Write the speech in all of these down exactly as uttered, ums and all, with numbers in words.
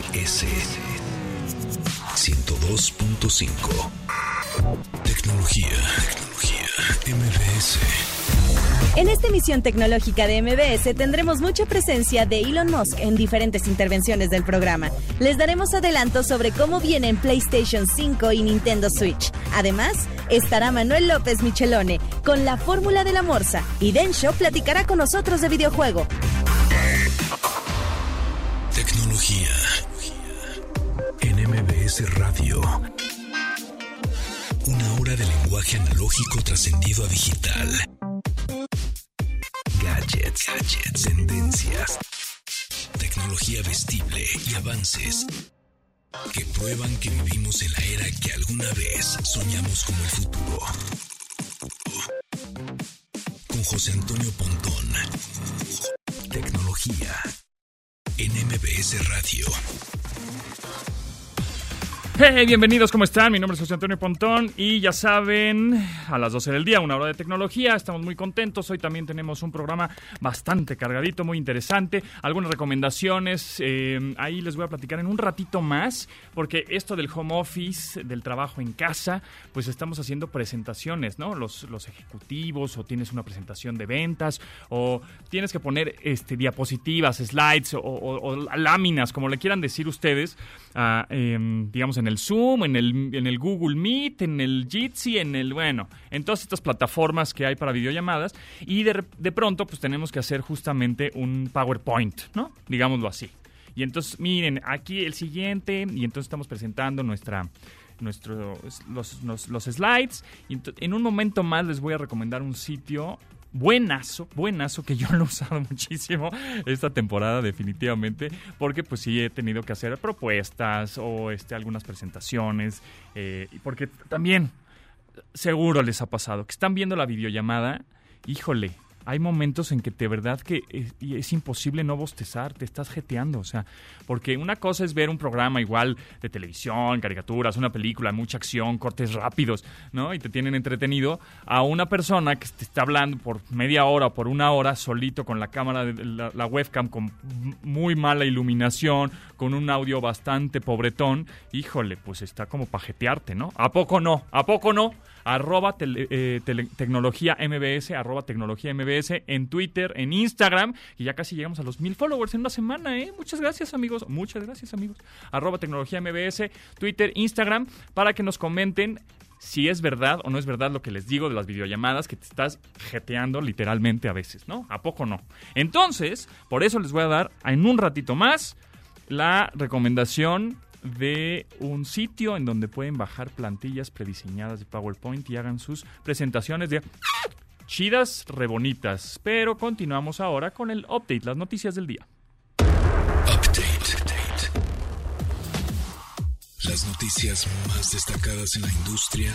S ciento dos punto cinco. Tecnología, tecnología, M B S. En esta emisión tecnológica de M B S tendremos mucha presencia de Elon Musk en diferentes intervenciones del programa. Les daremos adelantos sobre cómo vienen PlayStation cinco y Nintendo Switch. Además, estará Manuel López Michelone con la fórmula de la morsa y Densho platicará con nosotros de videojuego. Tecnología en M B S Radio. Una hora de lenguaje analógico trascendido a digital. Gadgets, gadgets, tendencias, tecnología vestible y avances que prueban que vivimos en la era que alguna vez soñamos como el futuro. Con José Antonio Pontón. Tecnología en M B S Radio. Hey, bienvenidos, ¿cómo están? Mi nombre es José Antonio Pontón y ya saben, a las doce del día, una hora de tecnología, estamos muy contentos. Hoy también tenemos un programa bastante cargadito, muy interesante, algunas recomendaciones, eh, ahí les voy a platicar en un ratito más, porque esto del home office, del trabajo en casa, pues estamos haciendo presentaciones, ¿no? Los, los ejecutivos, o tienes una presentación de ventas, o tienes que poner este, diapositivas, slides, o, o, o láminas, como le quieran decir ustedes, uh, eh, digamos en en el Zoom, en el, en el Google Meet, en el Jitsi, en el, bueno, en todas estas plataformas que hay para videollamadas, y de, de pronto pues tenemos que hacer justamente un PowerPoint, ¿no? Digámoslo así. Y entonces, miren, aquí el siguiente, y entonces estamos presentando nuestra, nuestro, los, los, los slides, y ent- en un momento más les voy a recomendar un sitio buenazo, buenazo, que yo lo he usado muchísimo esta temporada definitivamente, porque pues sí he tenido que hacer propuestas o este, algunas presentaciones, eh, porque también seguro les ha pasado que están viendo la videollamada, híjole, hay momentos en que de verdad que es, es imposible no bostezar, te estás jeteando, o sea, porque una cosa es ver un programa igual de televisión, caricaturas, una película, mucha acción, cortes rápidos, ¿no? Y te tienen entretenido, a una persona que te está hablando por media hora o por una hora solito con la cámara, de, la, la webcam con muy mala iluminación, con un audio bastante pobretón, híjole, pues está como para jetearte, ¿no? ¿A poco no? ¿A poco no? Arroba tele, eh, tele, tecnología M B S, arroba tecnología M B S en Twitter, en Instagram, y ya casi llegamos a los mil followers en una semana, ¿eh? Muchas gracias, amigos. Muchas gracias, amigos. Arroba tecnología M B S, Twitter, Instagram, para que nos comenten si es verdad o no es verdad lo que les digo de las videollamadas, que te estás jeteando literalmente a veces, ¿no? ¿A poco no? Entonces, por eso les voy a dar en un ratito más la recomendación de un sitio en donde pueden bajar plantillas prediseñadas de PowerPoint y hagan sus presentaciones de chidas, re bonitas. Pero continuamos ahora con el update, las noticias del día. Update. Update. Las noticias más destacadas en la industria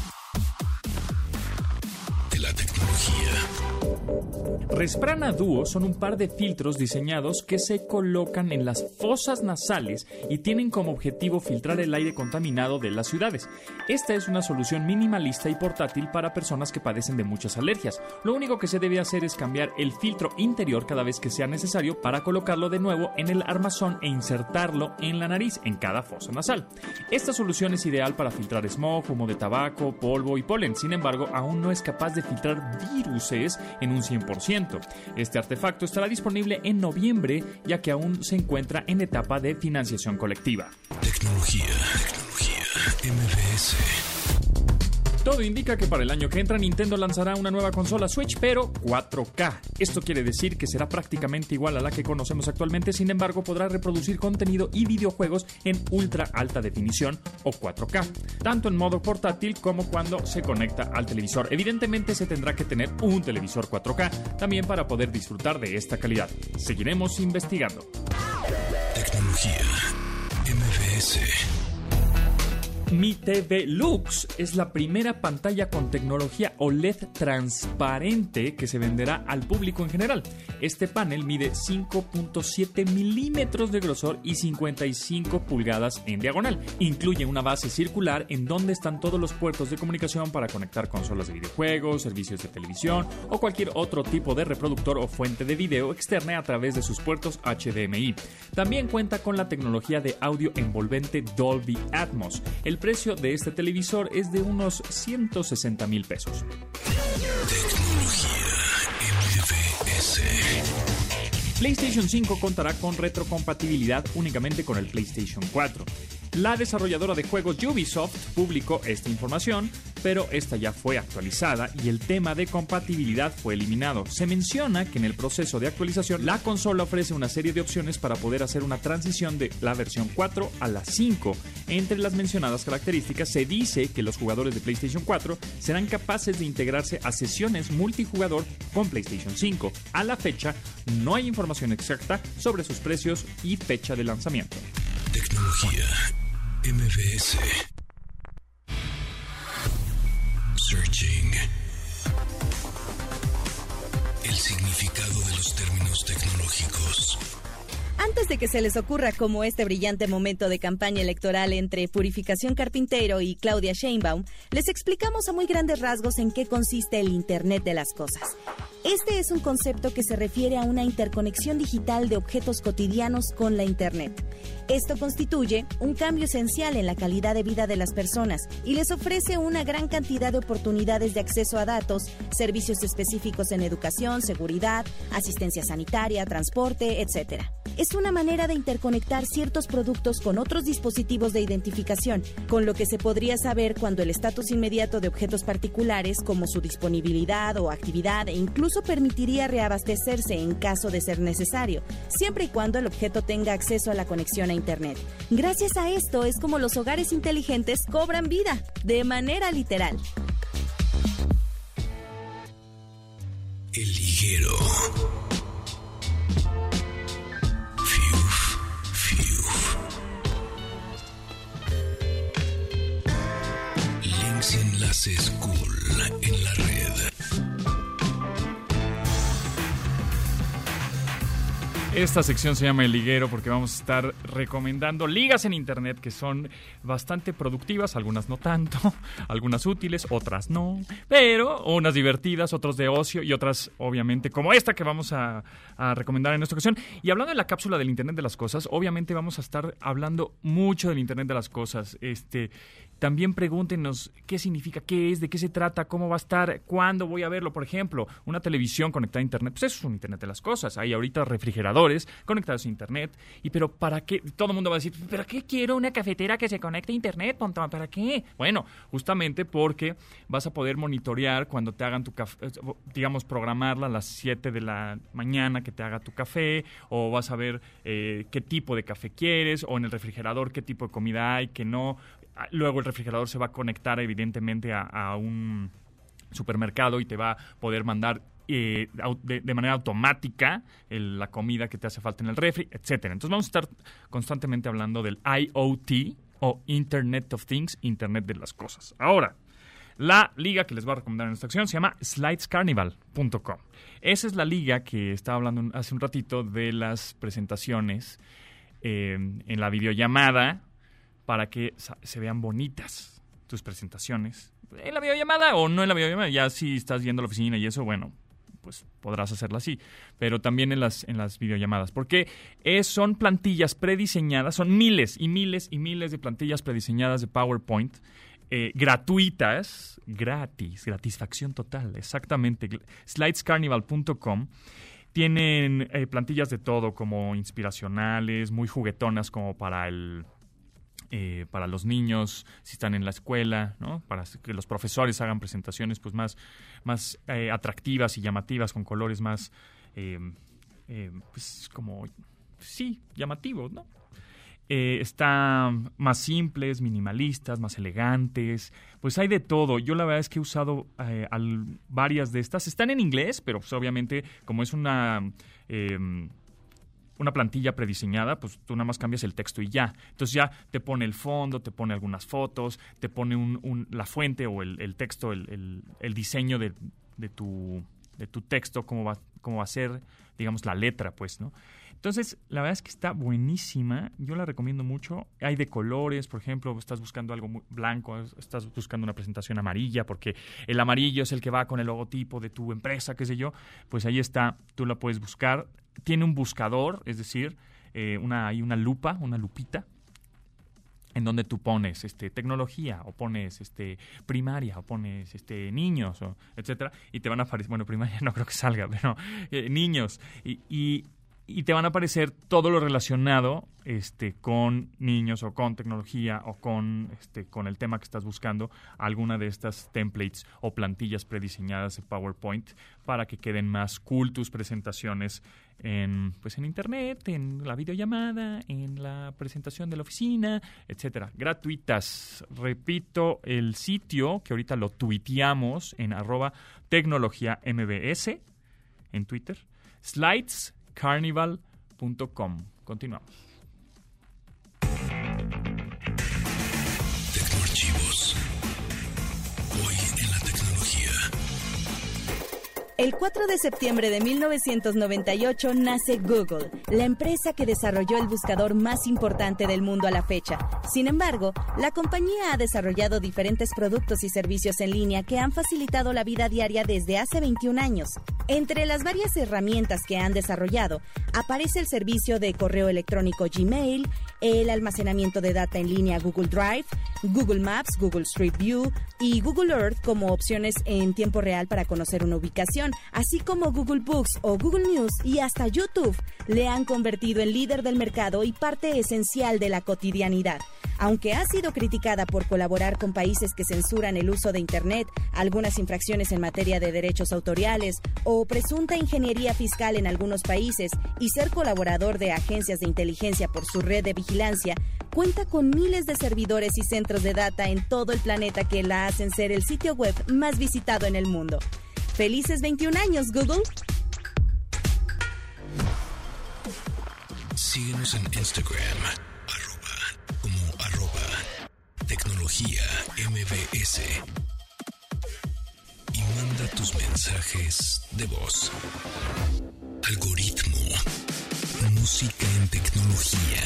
de la tecnología. Resprana Duo son un par de filtros diseñados que se colocan en las fosas nasales y tienen como objetivo filtrar el aire contaminado de las ciudades. Esta es una solución minimalista y portátil para personas que padecen de muchas alergias. Lo único que se debe hacer es cambiar el filtro interior cada vez que sea necesario para colocarlo de nuevo en el armazón e insertarlo en la nariz en cada fosa nasal. Esta solución es ideal para filtrar smog, humo de tabaco, polvo y polen. Sin embargo, aún no es capaz de filtrar viruses en un cien por ciento. Este artefacto estará disponible en noviembre, ya que aún se encuentra en etapa de financiación colectiva. Tecnología, tecnología, M B S. Todo indica que para el año que entra Nintendo lanzará una nueva consola Switch, pero cuatro K. Esto quiere decir que será prácticamente igual a la que conocemos actualmente, sin embargo podrá reproducir contenido y videojuegos en ultra alta definición o cuatro K, tanto en modo portátil como cuando se conecta al televisor. Evidentemente se tendrá que tener un televisor cuatro K también para poder disfrutar de esta calidad. Seguiremos investigando. Tecnología, M B S. Mi T V Lux es la primera pantalla con tecnología O L E D transparente que se venderá al público en general. Este panel mide cinco punto siete milímetros de grosor y cincuenta y cinco pulgadas en diagonal. Incluye una base circular en donde están todos los puertos de comunicación para conectar consolas de videojuegos, servicios de televisión o cualquier otro tipo de reproductor o fuente de video externa a través de sus puertos H D M I. También cuenta con la tecnología de audio envolvente Dolby Atmos. El precio de este televisor es de unos ciento sesenta mil pesos. Tecnología M V S. PlayStation cinco contará con retrocompatibilidad únicamente con el PlayStation cuatro. La desarrolladora de juegos Ubisoft publicó esta información, pero esta ya fue actualizada y el tema de compatibilidad fue eliminado. Se menciona que en el proceso de actualización la consola ofrece una serie de opciones para poder hacer una transición de la versión cuatro a la cinco. Entre las mencionadas características se dice que los jugadores de PlayStation cuatro serán capaces de integrarse a sesiones multijugador con PlayStation cinco. A la fecha no hay información exacta sobre sus precios y fecha de lanzamiento. Tecnología M V S. Searching. El significado de los términos tecnológicos. Antes de que se les ocurra como este brillante momento de campaña electoral entre Purificación Carpintero y Claudia Sheinbaum, les explicamos a muy grandes rasgos en qué consiste el Internet de las Cosas. Este es un concepto que se refiere a una interconexión digital de objetos cotidianos con la Internet. Esto constituye un cambio esencial en la calidad de vida de las personas y les ofrece una gran cantidad de oportunidades de acceso a datos, servicios específicos en educación, seguridad, asistencia sanitaria, transporte, etcétera. Es una manera de interconectar ciertos productos con otros dispositivos de identificación, con lo que se podría saber cuando el estatus inmediato de objetos particulares, como su disponibilidad o actividad, e incluso permitiría reabastecerse en caso de ser necesario, siempre y cuando el objeto tenga acceso a la conexión a Internet. Gracias a esto es como los hogares inteligentes cobran vida, de manera literal. El liguero. Enlaces Cool en la red. Esta sección se llama El Liguero porque vamos a estar recomendando ligas en internet que son bastante productivas, algunas no tanto, algunas útiles, otras no, pero unas divertidas, otras de ocio y otras obviamente como esta que vamos a, a recomendar en esta ocasión. Y hablando de la cápsula del Internet de las Cosas, obviamente vamos a estar hablando mucho del Internet de las Cosas. Este, también pregúntenos qué significa, qué es, de qué se trata, cómo va a estar, cuándo voy a verlo. Por ejemplo, una televisión conectada a Internet, pues eso es un Internet de las Cosas. Hay ahorita refrigeradores conectados a Internet. Y pero ¿para qué? Todo el mundo va a decir, ¿para qué quiero una cafetera que se conecte a Internet, Pontón? ¿Para qué? Bueno, justamente porque vas a poder monitorear cuando te hagan tu café, digamos, programarla a las siete de la mañana que te haga tu café, o vas a ver eh, qué tipo de café quieres, o en el refrigerador qué tipo de comida hay, qué no. Luego el refrigerador se va a conectar evidentemente a, a un supermercado y te va a poder mandar eh, de, de manera automática el, la comida que te hace falta en el refri, etcétera. Entonces vamos a estar constantemente hablando del I O T o Internet of Things, Internet de las Cosas. Ahora, la liga que les voy a recomendar en esta acción se llama slides carnival punto com. Esa es la liga que estaba hablando hace un ratito de las presentaciones eh, en la videollamada para que se vean bonitas tus presentaciones. En la videollamada o no en la videollamada, ya si estás viendo la oficina y eso, bueno, pues podrás hacerla así. Pero también en las, en las videollamadas. Porque es, son plantillas prediseñadas, son miles y miles y miles de plantillas prediseñadas de PowerPoint eh, gratuitas, gratis, gratisfacción total, exactamente. slides carnival punto com. Tienen eh, plantillas de todo, como inspiracionales, muy juguetonas como para el... Eh, para los niños, si están en la escuela, ¿no? Para que los profesores hagan presentaciones pues más, más eh, atractivas y llamativas, con colores más, eh, eh, pues como, sí, llamativos, ¿no? Eh, están más simples, minimalistas, más elegantes, pues hay de todo. Yo la verdad es que he usado eh, al, varias de estas. Están en inglés, pero pues obviamente como es una... Eh, una plantilla prediseñada, pues tú nada más cambias el texto y ya. Entonces ya te pone el fondo, te pone algunas fotos, te pone un, un, la fuente o el, el texto, el, el, el diseño de, de, tu, de tu texto, cómo va, cómo va a ser, digamos, la letra, pues, ¿no? Entonces, la verdad es que está buenísima. Yo la recomiendo mucho. Hay de colores, por ejemplo, estás buscando algo muy blanco, estás buscando una presentación amarilla, porque el amarillo es el que va con el logotipo de tu empresa, qué sé yo. Pues ahí está, tú la puedes buscar. Tiene un buscador, es decir, eh, una, hay una lupa, una lupita, en donde tú pones este, tecnología, o pones este, primaria, o pones este, niños, o, etcétera, y te van a aparecer, bueno, primaria no creo que salga, pero eh, niños, y... y Y te van a aparecer todo lo relacionado este, con niños o con tecnología o con, este, con el tema que estás buscando, alguna de estas templates o plantillas prediseñadas de PowerPoint para que queden más cool tus presentaciones en, pues en internet, en la videollamada, en la presentación de la oficina, etcétera. Gratuitas. Repito, el sitio que ahorita lo tuiteamos en arroba tecnología mbs en Twitter. Slides carnival punto com. Continuamos. Tecnoarchivos. Hoy en la tecnología. El cuatro de septiembre de mil novecientos noventa y ocho nace Google, la empresa que desarrolló el buscador más importante del mundo a la fecha. Sin embargo, la compañía ha desarrollado diferentes productos y servicios en línea que han facilitado la vida diaria desde hace veintiún años. Entre las varias herramientas que han desarrollado, aparece el servicio de correo electrónico Gmail, el almacenamiento de data en línea Google Drive, Google Maps, Google Street View y Google Earth como opciones en tiempo real para conocer una ubicación, así como Google Books o Google News y hasta YouTube le han convertido en líder del mercado y parte esencial de la cotidianidad. Aunque ha sido criticada por colaborar con países que censuran el uso de Internet, algunas infracciones en materia de derechos autoriales o presunta ingeniería fiscal en algunos países y ser colaborador de agencias de inteligencia por su red de vigilancia, cuenta con miles de servidores y centros de data en todo el planeta que la hacen ser el sitio web más visitado en el mundo. ¡Felices veintiún años, Google! Síguenos en Instagram, arroba, como arroba, tecnología mbs. Y manda tus mensajes de voz. Algoritmo. Música en tecnología.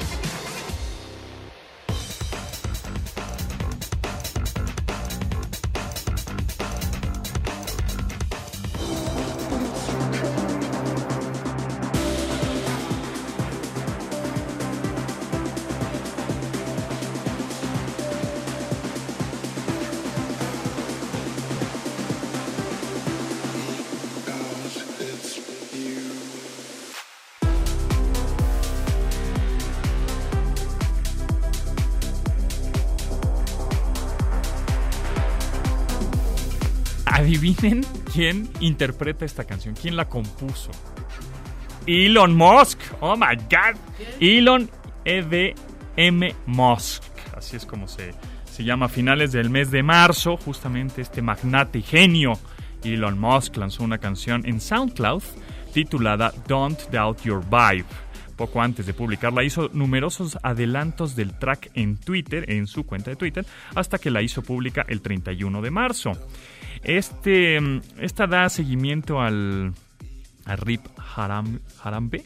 Adivinen quién interpreta esta canción, quién la compuso. Elon Musk. Oh my God. Elon E D M Musk. Así es como se, se llama. A finales del mes de marzo, justamente este magnate y genio Elon Musk lanzó una canción en SoundCloud titulada Don't Doubt Your Vibe. Poco antes de publicarla hizo numerosos adelantos del track en Twitter, en su cuenta de Twitter, hasta que la hizo pública el treinta y uno de marzo. Este, esta da seguimiento al, a Rip Haram, Harambe,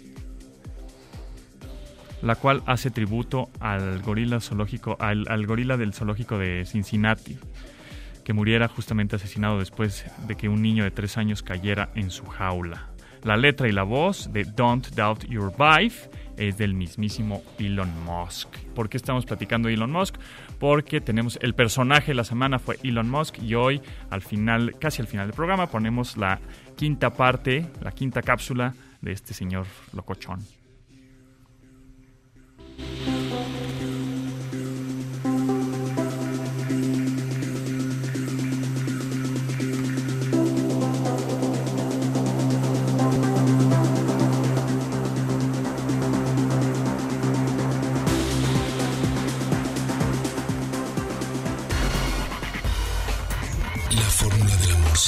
la cual hace tributo al gorila zoológico, al, al gorila del zoológico de Cincinnati, que muriera justamente asesinado después de que un niño de tres años cayera en su jaula. La letra y la voz de Don't Doubt Your Vibe es del mismísimo Elon Musk. ¿Por qué estamos platicando de Elon Musk? Porque tenemos el personaje de la semana fue Elon Musk y hoy, al final, casi al final del programa, ponemos la quinta parte, la quinta cápsula de este señor locochón.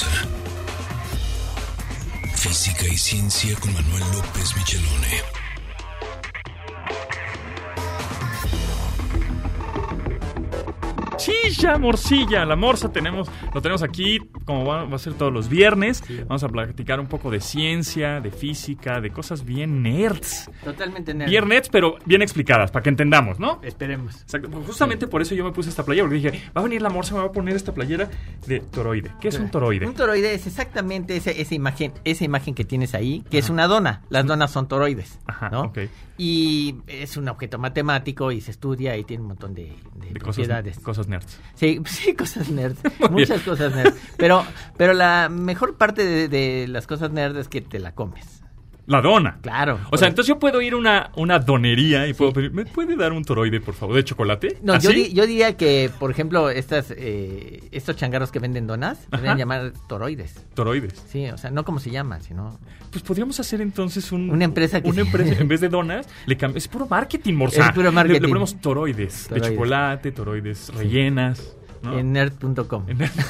Física y ciencia con Manuel López Michelone. morcilla, morcilla. La morsa tenemos, lo tenemos aquí, como va, va a ser todos los viernes. Sí. Vamos a platicar un poco de ciencia, de física, de cosas bien nerds. Totalmente nerds. Bien nerds, pero bien explicadas, para que entendamos, ¿no? Esperemos. Exacto. Justamente sí. Por eso yo me puse esta playera, porque dije, va a venir la morsa, me va a poner esta playera de toroide. ¿Qué es un toroide? Un toroide es exactamente esa, esa imagen, esa imagen que tienes ahí, que Ajá. es una dona. Las donas son toroides. Ajá, ¿no? Okay. Y es un objeto matemático y se estudia y tiene un montón de, de, de propiedades. Cosas, cosas nerds. Sí, sí, cosas nerds. Muchas cosas nerds. Pero, pero la mejor parte de, de las cosas nerds es que te la comes. La dona. Claro. O sea, entonces yo puedo ir a una, una donería y sí. puedo pedir, ¿me puede dar un toroide, por favor, de chocolate? No, yo, di, yo diría que, por ejemplo, estas eh, estos changarros que venden donas, deberían llamar toroides. Toroides. Sí, o sea, no como se llama, sino... Pues podríamos hacer entonces un... Una empresa que... Una se... empresa, en vez de donas, le cam... es puro marketing, morsa. Es puro marketing. Le, le ponemos toroides, toroides, de chocolate, toroides sí. rellenas... ¿no? En nerd punto com.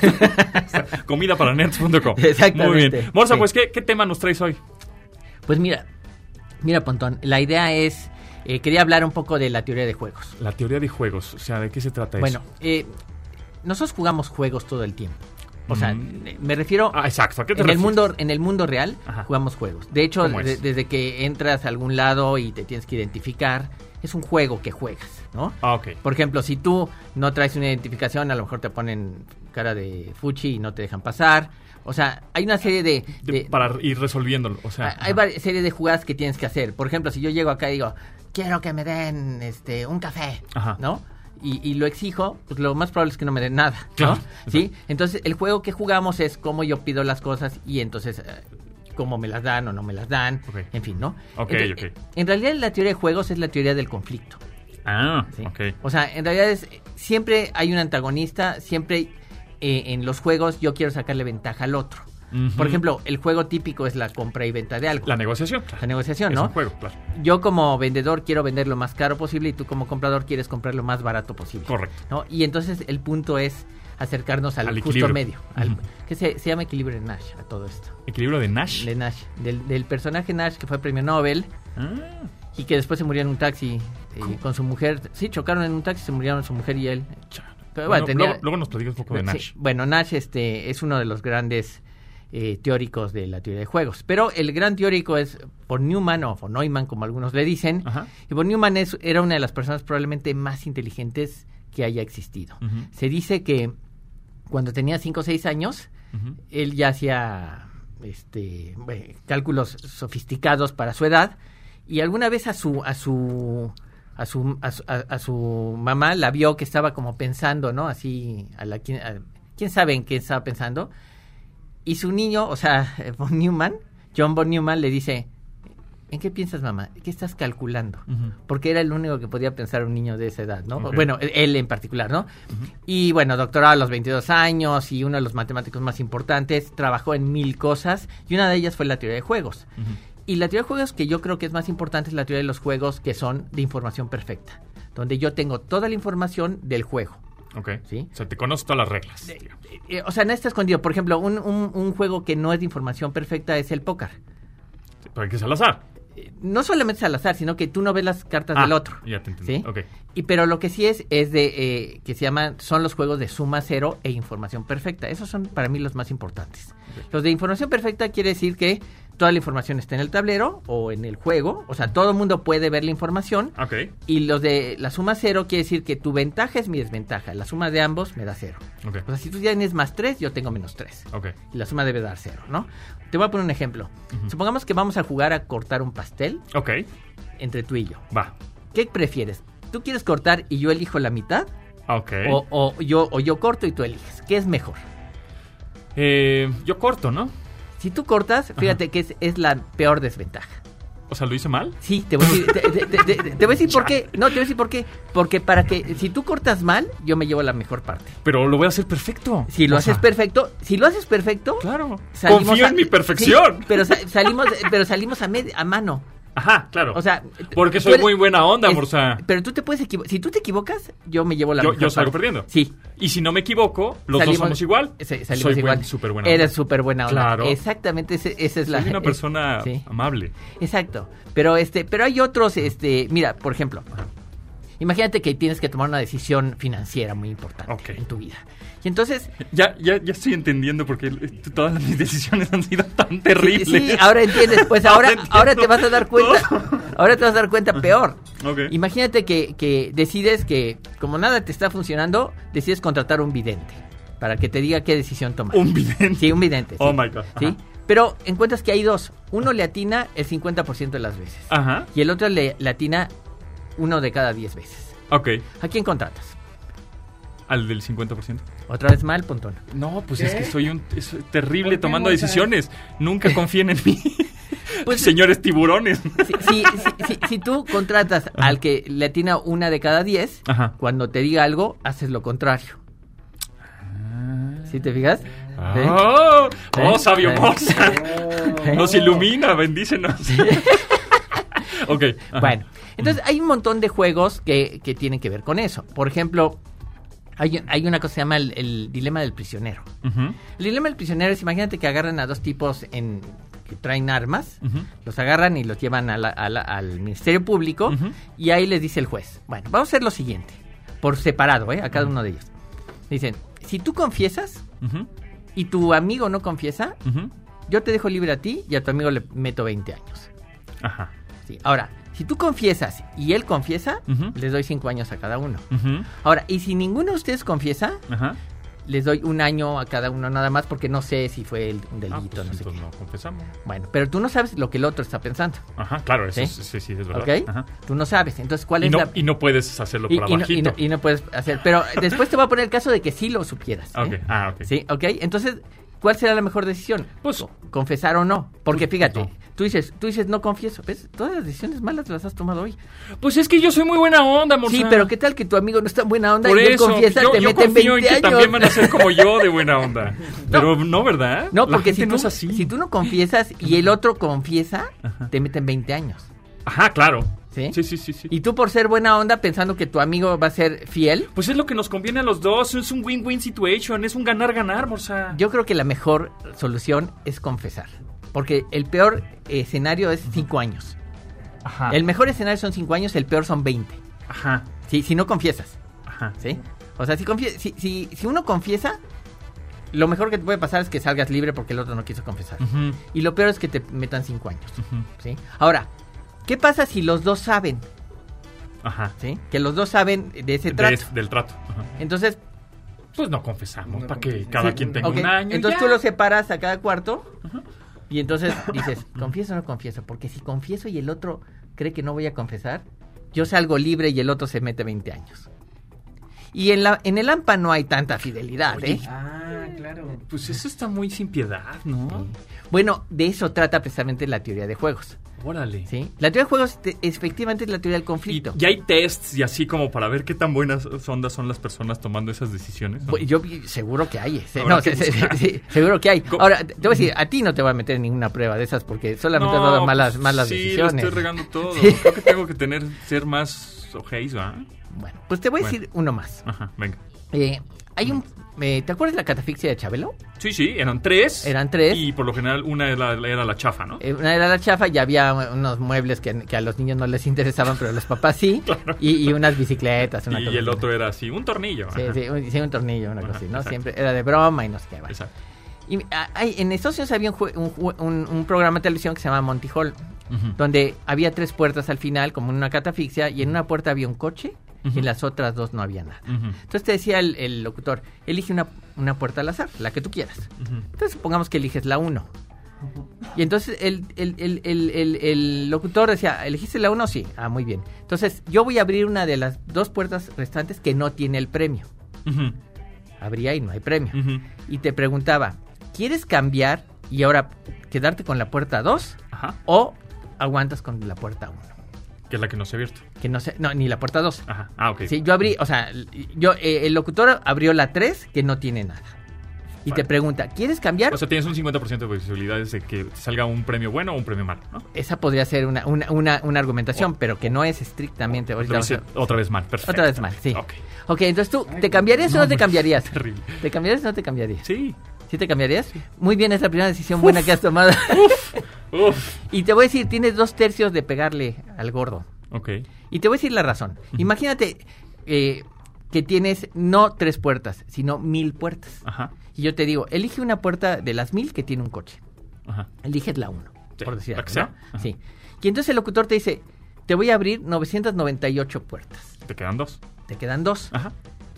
Comida para nerds punto com. Exactamente. Muy bien. Morsa, sí. pues, ¿qué, ¿qué tema nos traes hoy? Pues mira... Mira, Pontón, la idea es, eh, quería hablar un poco de la teoría de juegos. La teoría de juegos, o sea, ¿de qué se trata bueno, eso? Bueno, eh, nosotros jugamos juegos todo el tiempo. O sea, mm. me refiero... Ah, exacto. ¿A qué te en refieres? el mundo En el mundo real Ajá. jugamos juegos. De hecho, de, desde que entras a algún lado y te tienes que identificar, es un juego que juegas, ¿no? Ah, ok. Por ejemplo, si tú no traes una identificación, a lo mejor te ponen cara de fuchi y no te dejan pasar. O sea, hay una serie de... de, de para ir resolviéndolo, o sea... Hay una serie de jugadas que tienes que hacer. Por ejemplo, si yo llego acá y digo, quiero que me den este un café, Ajá. ¿no? Y, y lo exijo, pues lo más probable es que no me den nada, ¿no? Claro. ¿Sí? Entonces, el juego que jugamos es cómo yo pido las cosas y entonces... Eh, cómo me las dan o no me las dan, okay. en fin, ¿no? Ok, entonces, ok. En realidad, la teoría de juegos es la teoría del conflicto. Ah, ¿sí? ok. O sea, en realidad es... Siempre hay un antagonista, siempre... Eh, en los juegos yo quiero sacarle ventaja al otro. Uh-huh. Por ejemplo, el juego típico es la compra y venta de algo. La negociación. La negociación, ¿no? Es un juego, claro. Yo como vendedor quiero vender lo más caro posible y tú como comprador quieres comprar lo más barato posible. Correcto. ¿no? Y entonces el punto es acercarnos al, al justo medio. Uh-huh. Al, que se, se llama equilibrio de Nash a todo esto. ¿Equilibrio de Nash? De Nash. Del, del personaje Nash que fue premio Nobel. Ah. Y que después se murió en un taxi eh, con su mujer. Sí, chocaron en un taxi, se murieron su mujer y él. Pero, bueno, bueno, tenía, luego, luego nos platicas un poco de Nash. Sí, bueno, Nash este, es uno de los grandes eh, teóricos de la teoría de juegos. Pero el gran teórico es von Neumann o von Neumann, como algunos le dicen. Ajá. Y von Neumann es, era una de las personas probablemente más inteligentes que haya existido. Uh-huh. Se dice que cuando tenía cinco o seis años, uh-huh. él ya hacía este, bueno, cálculos sofisticados para su edad. Y alguna vez a su... A su A su, a, su, a, a su mamá la vio que estaba como pensando, ¿no? Así, a la, a, ¿quién sabe en qué estaba pensando? Y su niño, o sea, von Neumann, John von Neumann le dice, ¿en qué piensas, mamá? ¿Qué estás calculando? Uh-huh. Porque era el único que podía pensar un niño de esa edad, ¿no? Okay. Bueno, él en particular, ¿no? Uh-huh. Y bueno, doctorado a los veintidós años y uno de los matemáticos más importantes, trabajó en mil cosas y una de ellas fue la teoría de juegos. Uh-huh. Y la teoría de juegos que yo creo que es más importante es la teoría de los juegos que son de información perfecta, donde yo tengo toda la información del juego. Ok. ¿Sí? O sea, te conozco todas las reglas. Eh, eh, o sea, no está escondido. Por ejemplo, un, un, un juego que no es de información perfecta es el póker. Sí, pero hay que es al azar. Eh, no solamente es al azar, sino que tú no ves las cartas ah, del otro. Ya te entendí. ¿Sí? Ok. Y pero lo que sí es, es de, eh, que se llaman, son los juegos de suma cero e información perfecta. Esos son para mí los más importantes. Okay. Los de información perfecta quiere decir que toda la información está en el tablero o en el juego. O sea, todo el mundo puede ver la información. Okay. Y los de la suma cero quiere decir que tu ventaja es mi desventaja. La suma de ambos me da cero. Okay. O sea, si tú tienes más tres, yo tengo menos tres. Okay. Y la suma debe dar cero, ¿no? Te voy a poner un ejemplo. Uh-huh. Supongamos que vamos a jugar a cortar un pastel. Ok. Entre tú y yo. Va. ¿Qué prefieres? ¿Tú quieres cortar y yo elijo la mitad? Ok. O, o, yo, o yo corto y tú eliges. ¿Qué es mejor? Eh, yo corto, ¿no? Si tú cortas, fíjate Ajá. que es, es la peor desventaja. O sea, ¿lo hice mal? Sí, te voy a decir, te, te, te, te, te voy a decir por qué. No, te voy a decir por qué. Porque para que, si tú cortas mal, yo me llevo la mejor parte. Pero lo voy a hacer perfecto. Si lo o haces sea... perfecto, si lo haces perfecto... Claro. Confío a, en mi perfección. Sí, pero sa- salimos, pero salimos a, med- a mano. Ajá, claro. O sea, porque soy eres, muy buena onda, es, Morsa. Pero tú te puedes equivocar. Si tú te equivocas, yo me llevo la yo, mejor Yo salgo parte. perdiendo. Sí. Y si no me equivoco, los salimos, dos somos igual. Sí, salimos soy igual. Buen, súper buena onda. Eres súper buena onda. Claro. Exactamente, ese, esa es soy la... Soy una persona es, sí. amable. Exacto. Pero este, pero hay otros, este, mira, por ejemplo, Imagínate que tienes que tomar una decisión financiera muy importante okay. en tu vida. Y entonces... Ya, ya, ya estoy entendiendo porque todas mis decisiones han sido tan terribles. Sí, sí ahora entiendes. Pues ahora, ahora, ahora te vas a dar cuenta. Ahora te vas a dar cuenta peor. Okay. Imagínate que, que decides que, como nada te está funcionando, decides contratar un vidente para que te diga qué decisión tomar. ¿Un vidente? Sí, un vidente. Oh, sí. my God. ¿Sí? Pero encuentras que hay dos. Uno le atina el cincuenta por ciento de las veces. Ajá. Y el otro le, le atina uno de cada diez veces. Ok. ¿A quién contratas? ¿Al del cincuenta por ciento? Otra vez mal, Pontón. No, pues ¿Qué? es que soy un es terrible tomando no decisiones. Nunca confíen en mí. Pues, señores tiburones. Si, si, si, si, si tú contratas Ajá. al que le atina una de cada diez, Ajá. cuando te diga algo, haces lo contrario. ¿Sí te fijas? ¡Oh! ¿Sí? ¡Oh, sabio ¿Sí? Moza! Nos ilumina, bendícenos. Ok. Ajá. Bueno, entonces hay un montón de juegos que, que tienen que ver con eso. Por ejemplo, hay, hay una cosa que se llama el, el dilema del prisionero. Uh-huh. El dilema del prisionero es, imagínate que agarran a dos tipos en, que traen armas, uh-huh. los agarran y los llevan a la, a la, al Ministerio Público, uh-huh. y ahí les dice el juez, bueno, vamos a hacer lo siguiente, por separado, ¿eh? A cada uh-huh. uno de ellos. Dicen, si tú confiesas uh-huh. y tu amigo no confiesa, uh-huh. yo te dejo libre a ti y a tu amigo le meto veinte años. Ajá. Sí. Ahora, si tú confiesas y él confiesa, uh-huh. les doy cinco años a cada uno. Uh-huh. Ahora, y si ninguno de ustedes confiesa, uh-huh. les doy un año a cada uno nada más porque no sé si fue el, un delito, ah, pues no sé qué. no confesamos. Bueno, pero tú no sabes lo que el otro está pensando. Ajá, claro, eso ¿sí? Es, sí, sí, es verdad. ¿Ok? Ajá. Tú no sabes. Entonces, ¿cuál y es no, la...? Y no puedes hacerlo y, por y abajito. No, y, no, y no puedes hacer... Pero después te voy a poner el caso de que sí lo supieras. ¿eh? Ok, ah, ok. Sí, ok. Entonces, ¿cuál será la mejor decisión? Pues... Confesar o no. Porque pues, fíjate... no. Tú dices, tú dices, no confieso. ¿Ves? Todas las decisiones malas las has tomado hoy. Pues es que yo soy muy buena onda, Morsa. Sí, pero ¿qué tal que tu amigo no está en buena onda? Por y él eso, confiesa, yo, te yo meten confío veinte en que años. también van a ser como yo de buena onda. Pero no, no ¿verdad? No, porque si tú, no es así. si tú no confiesas y el otro confiesa, Ajá. te meten veinte años. Ajá, claro. ¿Sí? Sí, sí, sí, sí. Y tú por ser buena onda pensando que tu amigo va a ser fiel. Pues es lo que nos conviene a los dos. Es un win-win situation. Es un ganar-ganar, Morsa. Yo creo que la mejor solución es confesar. Porque el peor escenario es cinco años. Ajá. El mejor escenario son cinco años, el peor son veinte. Ajá. Sí, si no confiesas. Ajá. ¿Sí? O sea, si, confie- si, si, si uno confiesa, lo mejor que te puede pasar es que salgas libre porque el otro no quiso confesar. Uh-huh. Y lo peor es que te metan cinco años. Uh-huh. ¿Sí? Ahora, ¿qué pasa si los dos saben? Ajá. ¿Sí? Que los dos saben de ese trato. De es, del trato. Ajá. Entonces... Pues no confesamos, no para que confesamos. cada sí, quien tenga okay. un año. Entonces ya. tú lo separas a cada cuarto. Ajá. Y entonces dices, ¿confieso o no confieso? Porque si confieso y el otro cree que no voy a confesar, yo salgo libre y el otro se mete veinte años. Y en la en el AMPA no hay tanta fidelidad, Oye, ¿eh? Ah, claro. Pues eso está muy sin piedad, ¿no? Sí. Bueno, de eso trata precisamente la teoría de juegos. Órale. ¿Sí? La teoría de juegos te, efectivamente es la teoría del conflicto. Y, y hay tests y así como para ver qué tan buenas ondas son las personas tomando esas decisiones, ¿no? Pues yo seguro que hay. ¿eh? Habrá No, que se, se, sí, seguro que hay. Ahora, te voy a decir, a ti no te voy a meter en ninguna prueba de esas porque solamente has dado malas, pues, malas sí, decisiones. Sí, estoy regando todo. Sí. Creo que tengo que tener, ser más ojéis, ¿va? Bueno, pues te voy a Bueno. decir uno más. Ajá, venga. Eh, hay un... Eh, ¿Te acuerdas de la catafixia de Chabelo? Sí, sí, eran tres. Eran tres. Y por lo general una era, era la chafa, ¿no? Eh, una era la chafa y había unos muebles que, que a los niños no les interesaban, pero a los papás sí. Claro. y, y unas bicicletas. Una y cosa el así. otro era así, un tornillo. Sí, Ajá. sí, un, sí, un tornillo, una Ajá, cosa así, ¿no? exacto. Siempre era de broma y no sé qué. Bueno. Exacto. Y a, hay, en Estados Unidos había un, jue- un, jue- un, un programa de televisión que se llama Monty Hall, Uh-huh. donde había tres puertas al final, como en una catafixia, y en una puerta había un coche Uh-huh. y en las otras dos no había nada. Uh-huh. Entonces te decía el, el locutor, elige una, una puerta al azar, la que tú quieras. Uh-huh. Entonces supongamos que eliges la uno. Y entonces el, el, el, el, el, el locutor decía, ¿elegiste la uno? Sí. Ah, muy bien. Entonces yo voy a abrir una de las dos puertas restantes que no tiene el premio. Uh-huh. Abría y no hay premio. Uh-huh. Y te preguntaba, ¿quieres cambiar y ahora quedarte con la puerta dos? Ajá. ¿O aguantas con la puerta uno? Que es la que no se ha abierto. Que no sé, no, ni la puerta dos. Ajá. Ah, ok. Sí, yo abrí, o sea, yo, eh, el locutor abrió la tres que no tiene nada. Y Vale. te pregunta, ¿quieres cambiar? O sea, tienes un cincuenta por ciento de posibilidades de que te salga un premio bueno o un premio malo, ¿no? Esa podría ser una, una, una, una argumentación, pero que no es estrictamente... ahorita Lo hice vamos a- otra vez mal, perfecto. Otra vez mal, sí. Ok. Ok, entonces tú, ¿te cambiarías o no te cambiarías? Terrible. ¿Te cambiarías o no te cambiarías? Sí. ¿Sí te cambiarías? Muy bien, es la primera decisión buena que has tomado. Uf. Y te voy a decir, tienes dos tercios de pegarle al gordo. Ok. Y te voy a decir la razón. Uh-huh. Imagínate eh, que tienes no tres puertas, sino mil puertas. Ajá. Y yo te digo, elige una puerta de las mil que tiene un coche. Ajá. Eliges la uno, sí, por decir algo, ¿no? Sí. Y entonces el locutor te dice, te voy a abrir novecientas noventa y ocho puertas. ¿Te quedan dos? Te quedan dos. Ajá.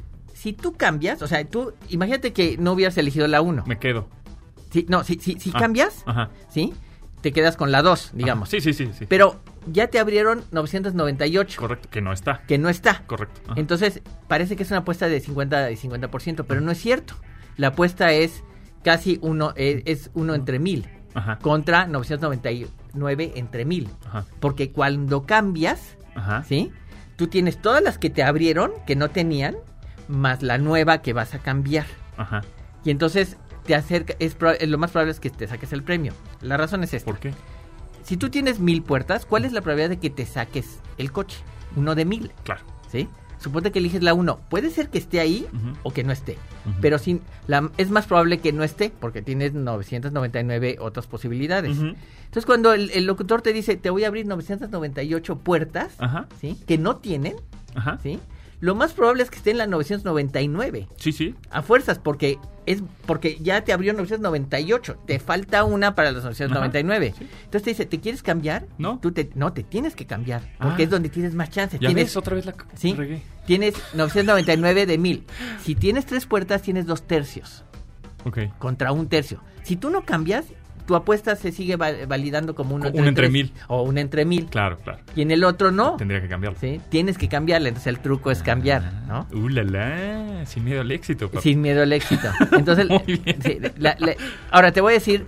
Si tú cambias, o sea, tú, imagínate que no hubieras elegido la uno. Me quedo. Sí, no, si, si, si ah, cambias, ajá. ¿sí? Te quedas con la dos, digamos. Ajá. Sí, sí, sí, sí. Pero ya te abrieron novecientas noventa y ocho. Correcto, que no está. Que no está. Correcto. Ajá. Entonces, parece que es una apuesta de cincuenta y cincuenta por ciento, pero no es cierto. La apuesta es casi uno, eh, es uno entre mil. Ajá. Contra novecientos noventa y nueve entre mil. Ajá. Porque cuando cambias, ajá. ¿sí? Tú tienes todas las que te abrieron, que no tenían, más la nueva que vas a cambiar. Ajá. Y entonces te acerca, es pro, lo más probable es que te saques el premio. La razón es esta. ¿Por qué? Si tú tienes mil puertas, ¿cuál es la probabilidad de que te saques el coche? Uno de mil. Claro. ¿Sí? Suponte que eliges la uno. Puede ser que esté ahí uh-huh. o que no esté. Uh-huh. Pero sin, la, es más probable que no esté porque tienes novecientas noventa y nueve otras posibilidades. Uh-huh. Entonces, cuando el, el locutor te dice, te voy a abrir novecientas noventa y ocho puertas, uh-huh. ¿sí? Que no tienen, uh-huh. ¿sí? Lo más probable es que esté en la novecientos noventa y nueve. Sí, sí. A fuerzas, porque es porque ya te abrió novecientos noventa y ocho. Te falta una para los novecientos noventa y nueve. Sí. Entonces te dice, ¿te quieres cambiar? No. Tú te, no, te tienes que cambiar, porque ah. es donde tienes más chances. Ya tienes, ves, otra vez la ¿sí? regué. Tienes novecientos noventa y nueve de mil. Si tienes tres puertas, tienes dos tercios. Ok. Contra un tercio. Si tú no cambias, tu apuesta se sigue validando como uno entre, un entre mil. O un entre mil. Claro, claro. Y en el otro no. Tendría que cambiarlo. Sí, tienes que cambiarle. Entonces el truco es cambiar, ¿no? Uh, la, la. Sin miedo al éxito, papá. Sin miedo al éxito. Entonces, sí, la, la, ahora te voy a decir,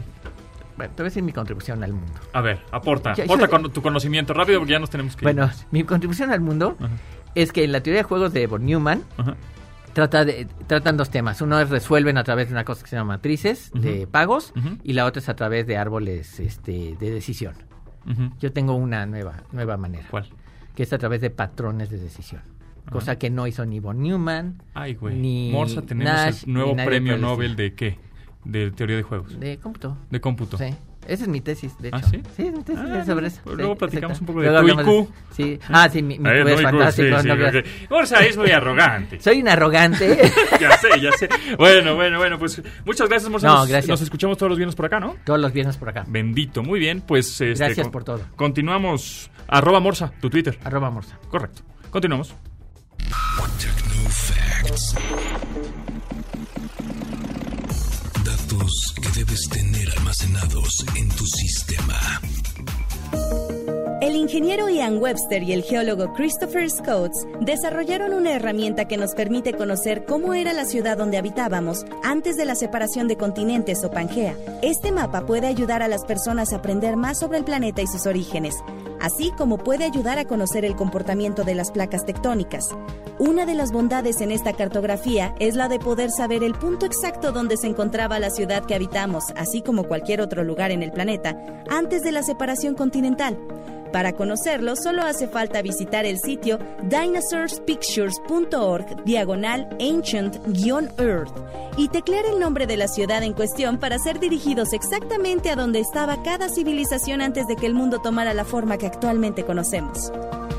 bueno, te voy a decir mi contribución al mundo. A ver, aporta. Yo, aporta yo, con tu conocimiento rápido porque ya nos tenemos que bueno, ir. Bueno, mi contribución al mundo uh-huh. es que en la teoría de juegos de von Neumann, uh-huh. Trata de, tratan dos temas. Uno es resuelven a través de una cosa que se llama matrices uh-huh. de pagos uh-huh. y la otra es a través de árboles este, de decisión. Uh-huh. Yo tengo una nueva nueva manera. ¿Cuál? Que es a través de patrones de decisión. Uh-huh. Cosa que no hizo ni von Neumann, Ay, güey. ni Morsa, tenemos Nash, el nuevo premio Nobel de ¿qué? De teoría de juegos. De cómputo. De cómputo. Sí. Esa es mi tesis, de hecho. ¿Ah, sí? Sí, es mi tesis ah, sobre eso. Pues luego sí, platicamos exacto. un poco de tu I Q. Sí. Ah, sí, mi, mi Q es fantástico. Sí, no sí, okay. Morsa es muy arrogante. Soy un arrogante. Ya sé, ya sé. Bueno, bueno, bueno, pues muchas gracias, Morsa. No, nos, gracias. Nos escuchamos todos los viernes por acá, ¿no? Todos los viernes por acá. Bendito, muy bien. Pues este, gracias con, por todo. Continuamos. Arroba Morsa, tu Twitter. Arroba Morsa. Correcto. Continuamos. Tecnofacts. Datos que debes tener almacenados en tu sistema. El ingeniero Ian Webster y el geólogo Christopher Scotts desarrollaron una herramienta que nos permite conocer cómo era la ciudad donde habitábamos antes de la separación de continentes o Pangea. Este mapa puede ayudar a las personas a aprender más sobre el planeta y sus orígenes, así como puede ayudar a conocer el comportamiento de las placas tectónicas. Una de las bondades en esta cartografía es la de poder saber el punto exacto donde se encontraba la ciudad que habitamos, así como cualquier otro lugar en el planeta, antes de la separación continental. Para conocerlo, solo hace falta visitar el sitio dinosaurspictures.org diagonal ancient-earth y teclear el nombre de la ciudad en cuestión para ser dirigidos exactamente a donde estaba cada civilización antes de que el mundo tomara la forma que actualmente conocemos.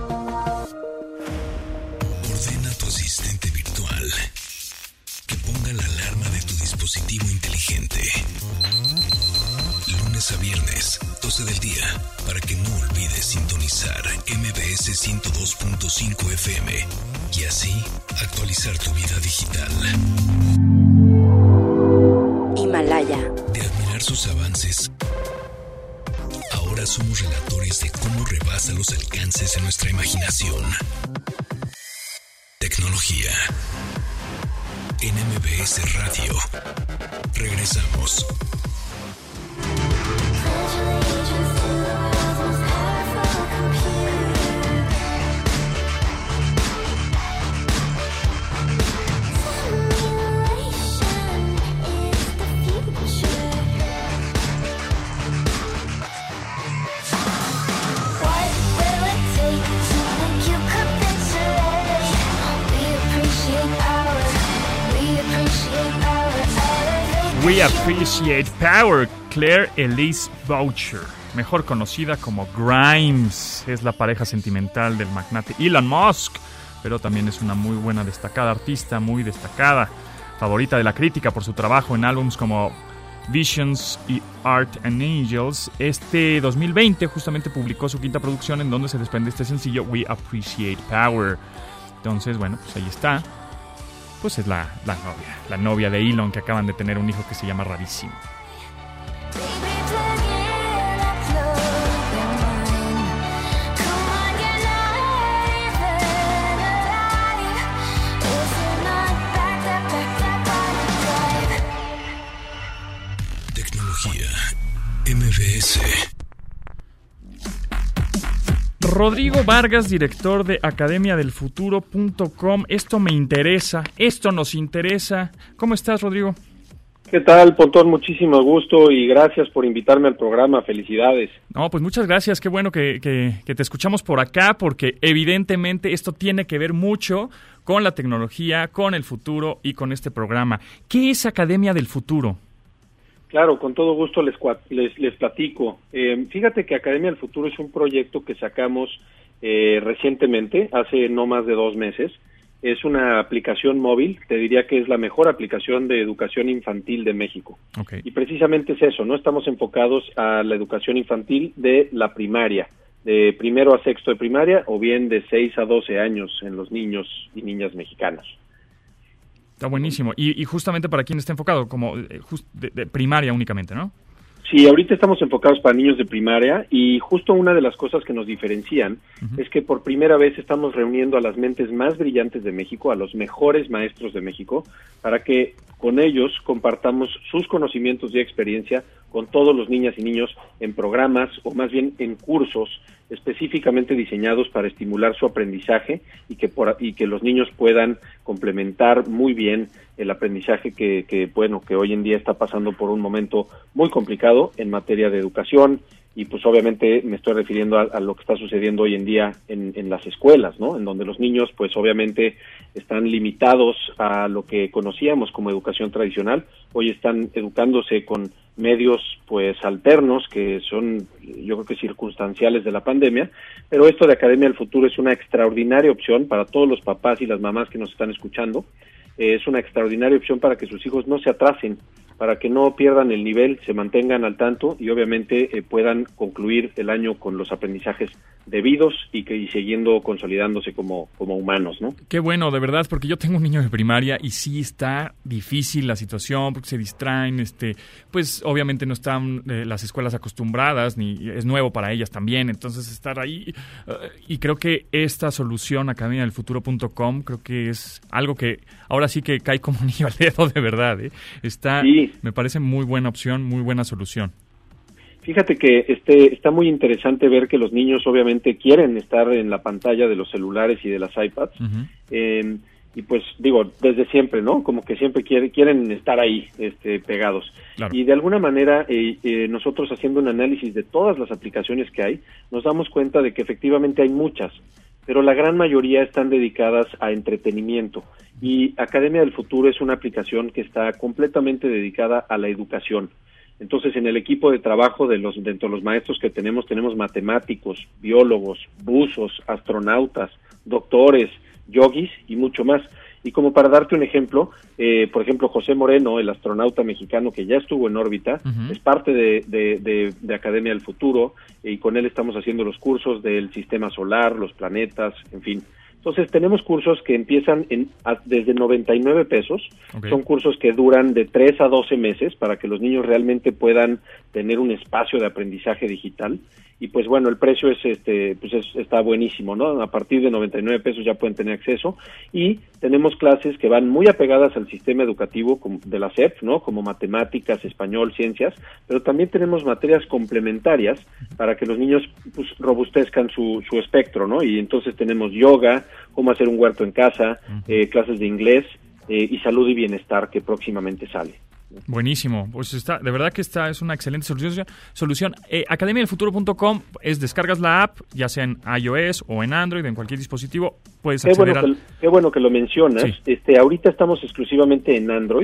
Ordena a tu asistente virtual que ponga la alarma de tu dispositivo inteligente. Lunes a viernes, doce del día, para que no olvides sintonizar M B S ciento dos punto cinco F M y así actualizar tu vida digital. Himalaya. De admirar sus avances, ahora somos relatores de cómo rebasa los alcances de nuestra imaginación. Tecnología. En M B S Radio. Regresamos. We appreciate power, Claire Elise Boucher. mejor conocida como Grimes. Es la pareja sentimental del magnate Elon Musk, pero también es una muy buena, destacada artista, muy destacada, favorita de la crítica por su trabajo en álbums como Visions y Art and Angels. Este dos mil veinte justamente publicó su quinta producción en donde se desprende este sencillo We Appreciate Power. Entonces, bueno, pues ahí está. Pues es la, la novia, la novia de Elon, que acaban de tener un hijo que se llama Rarísimo. Tecnología M V S. Rodrigo Vargas, director de academia del futuro punto com. Esto me interesa, esto nos interesa. ¿Cómo estás, Rodrigo? ¿Qué tal, Pontón? Muchísimo gusto y gracias por invitarme al programa. Felicidades. No, pues muchas gracias. Qué bueno que, que, que te escuchamos por acá, porque evidentemente esto tiene que ver mucho con la tecnología, con el futuro y con este programa. ¿Qué es Academia del Futuro? Claro, con todo gusto les, les, les platico. Eh, fíjate que Academia del Futuro es un proyecto que sacamos eh, recientemente, hace no más de dos meses. Es una aplicación móvil, te diría que es la mejor aplicación de educación infantil de México. Okay. Y precisamente es eso, ¿no? Estamos enfocados a la educación infantil de la primaria, de primero a sexto de primaria o bien de seis a doce años en los niños y niñas mexicanos. Está buenísimo. Y, y justamente para quién está enfocado, como just de, de primaria únicamente, ¿no? Sí, ahorita estamos enfocados para niños de primaria y justo una de las cosas que nos diferencian uh-huh. es que por primera vez estamos reuniendo a las mentes más brillantes de México, a los mejores maestros de México, para que con ellos compartamos sus conocimientos y experiencia con todos los niñas y niños en programas o más bien en cursos específicamente diseñados para estimular su aprendizaje y que por, y que los niños puedan complementar muy bien el aprendizaje que, que bueno que hoy en día está pasando por un momento muy complicado en materia de educación. Y pues obviamente me estoy refiriendo a, a lo que está sucediendo hoy en día en, en las escuelas, ¿no? En donde los niños pues obviamente están limitados a lo que conocíamos como educación tradicional. Hoy están educándose con medios pues alternos que son yo creo que circunstanciales de la pandemia, pero esto de Academia del Futuro es una extraordinaria opción para todos los papás y las mamás que nos están escuchando. Eh, es una extraordinaria opción para que sus hijos no se atrasen, para que no pierdan el nivel, se mantengan al tanto y obviamente eh, puedan concluir el año con los aprendizajes debidos y que y siguiendo consolidándose como, como humanos, ¿no? Qué bueno, de verdad, porque yo tengo un niño de primaria y sí está difícil la situación porque se distraen, este, pues obviamente no están eh, las escuelas acostumbradas, ni es nuevo para ellas también, entonces estar ahí uh, y creo que esta solución academia del futuro punto com creo que es algo que ahora sí que cae como anillo al dedo de verdad, ¿eh? Está... Sí. Me parece muy buena opción, muy buena solución. Fíjate que este está muy interesante ver que los niños obviamente quieren estar en la pantalla de los celulares y de las iPads. Uh-huh. Eh, y pues digo, desde siempre, ¿no? Como que siempre quiere, quieren estar ahí este, pegados. Claro. Y de alguna manera eh, eh, nosotros haciendo un análisis de todas las aplicaciones que hay, nos damos cuenta de que efectivamente hay muchas, pero la gran mayoría están dedicadas a entretenimiento. Y Academia del Futuro es una aplicación que está completamente dedicada a la educación. Entonces, en el equipo de trabajo de los dentro de los maestros que tenemos, tenemos matemáticos, biólogos, buzos, astronautas, doctores, yogis y mucho más. Y como para darte un ejemplo, eh, por ejemplo, José Moreno, el astronauta mexicano que ya estuvo en órbita, uh-huh. es parte de, de, de, de Academia del Futuro, y con él estamos haciendo los cursos del sistema solar, los planetas, en fin. Entonces, tenemos cursos que empiezan en, a, desde noventa y nueve pesos. Okay. Son cursos que duran de tres a doce meses para que los niños realmente puedan tener un espacio de aprendizaje digital. Y pues bueno, el precio es este pues es, está buenísimo, ¿no? A partir de noventa y nueve pesos ya pueden tener acceso. Y tenemos clases que van muy apegadas al sistema educativo de la S E P, ¿no? Como matemáticas, español, ciencias. Pero también tenemos materias complementarias para que los niños pues robustezcan su, su espectro, ¿no? Y entonces tenemos yoga, cómo hacer un huerto en casa, eh, clases de inglés eh, y salud y bienestar que próximamente sale. Buenísimo, pues está, de verdad que esta es una excelente solución. solución. Eh, academia del futuro punto com es descargas la app, ya sea en iOS o en Android, en cualquier dispositivo, puedes acceder qué bueno al... que, qué bueno que lo mencionas. Sí. Este, ahorita estamos exclusivamente en Android,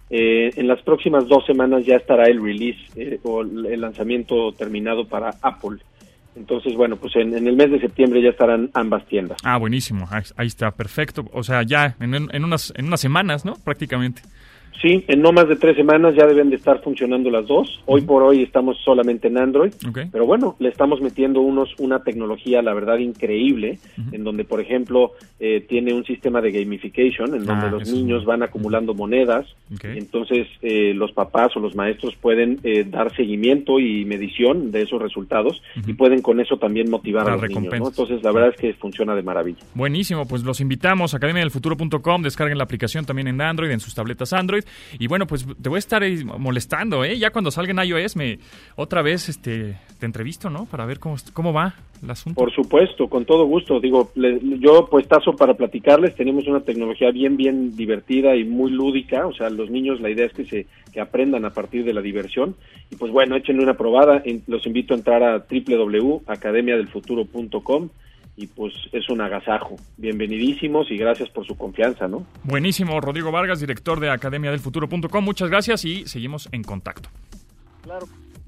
Eh, en las próximas dos semanas ya estará el release eh, o el lanzamiento terminado para Apple. Entonces, bueno, pues en, en el mes de septiembre ya estarán ambas tiendas. Ah, buenísimo. Ahí, ahí está, perfecto. O sea, ya en, en, unas, en unas semanas, ¿no? Prácticamente. Sí, en no más de tres semanas ya deben de estar funcionando las dos. Hoy por hoy estamos solamente en Android, okay. Pero bueno, le estamos metiendo unos una tecnología, la verdad, increíble, uh-huh. en donde, por ejemplo, eh, tiene un sistema de gamification, en donde ah, los niños van acumulando monedas, okay. Y entonces eh, los papás o los maestros pueden eh, dar seguimiento y medición de esos resultados, uh-huh. y pueden con eso también motivar Para a los niños, ¿no? Entonces, la verdad es que funciona de maravilla. Buenísimo, pues los invitamos, academia del futuro punto com, descarguen la aplicación también en Android, en sus tabletas Android. Y bueno, pues te voy a estar molestando, ¿eh? Ya cuando salga en iOS, me otra vez este te entrevisto, ¿no? Para ver cómo, cómo va el asunto. Por supuesto, con todo gusto. Digo, le, yo puestazo para platicarles. Tenemos una tecnología bien, bien divertida y muy lúdica. O sea, los niños, la idea es que se que aprendan a partir de la diversión. Y pues bueno, échenle una probada. Los invito a entrar a doble u doble u doble u punto academia del futuro punto com. Y pues es un agasajo. Bienvenidísimos y gracias por su confianza, ¿no? Buenísimo. Rodrigo Vargas, director de academia del futuro punto com. Muchas gracias y seguimos en contacto. Claro.